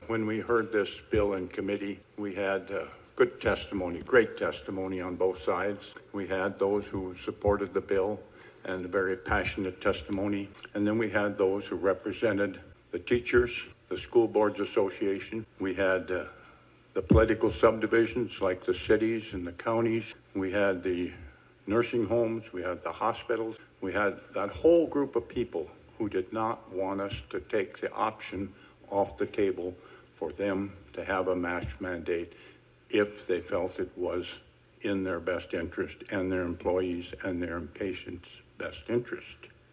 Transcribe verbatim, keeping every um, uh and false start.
when we heard this bill in committee, we had uh, good testimony, great testimony on both sides. We had those who supported the bill and a very passionate testimony. And then we had those who represented the teachers, the School Boards Association. We had uh, the political subdivisions like the cities and the counties. We had the nursing homes. We had the hospitals. We had that whole group of people who did not want us to take the option off the table for them to have a mask mandate if they felt it was in their best interest and their employees and their patients' best interest.